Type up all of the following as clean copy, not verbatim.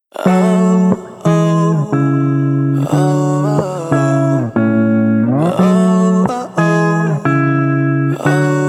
Oh, oh, oh, oh, oh,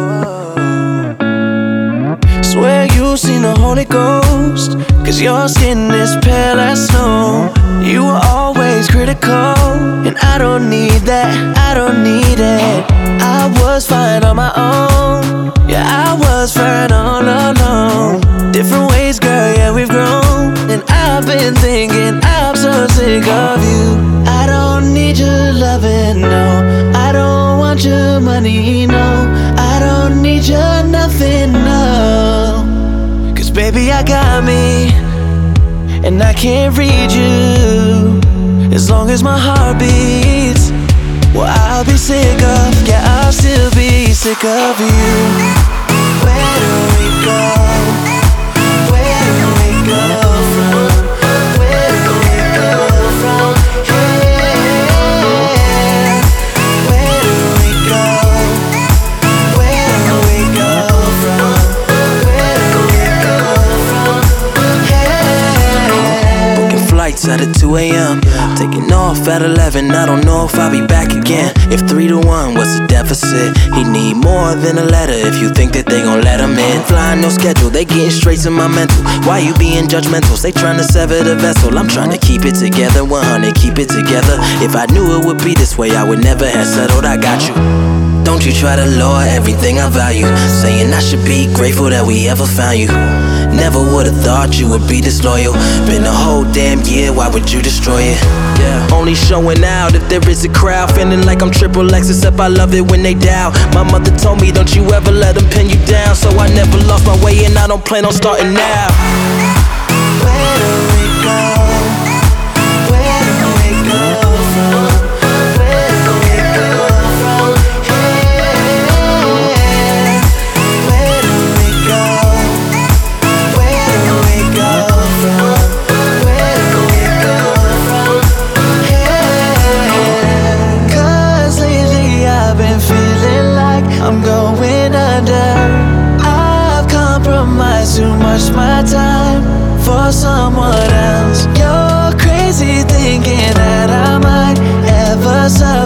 oh. Swear you've seen the Holy Ghost, 'cause your skin is pale as snow. You were always critical, and I don't need that, I don't need it. I was fine on my own, yeah, I was fine all alone. Different ways, girl, yeah, we've grown. And I've been thinking, I'm so sick of you. I don't need your loving, no. I don't want your money, no. I don't need your nothing, no. 'Cause baby, I got me, and I can't read you. As long as my heart beats, well, I'll be sick of, yeah, I'll still be sick of you. Where do we go? Where do we go from? Where do we go from here? Where do we go? Where do we go from? Where do we go from here? Booking flights at 2 a.m. Taking off at 11, I don't know if I'll be back again. If 3 to 1 was a deficit, he need more than a letter if you think that they gon' let him in. Flying no schedule, they getting straight to my mental. Why you being judgmental? They trying to sever the vessel. I'm trying to keep it together, 100, keep it together. If I knew it would be this way, I would never have settled, I got you. Don't you try to lower everything I value, saying I should be grateful that we ever found you. Never would've thought you would be disloyal. Been a whole damn year, why would you destroy it? Yeah. Only showing out if there is a crowd. Feeling like I'm triple X, except I love it when they doubt. My mother told me, don't you ever let them pin you down. So I never lost my way and I don't plan on starting now. Where do we go? Where do we go from? Where do we go from here? Where do we go? Where do we go from? Where do we go from here? 'Cause lately I've been feeling like I'm going under. I've compromised too much my time for someone else. You're crazy thinking that I might ever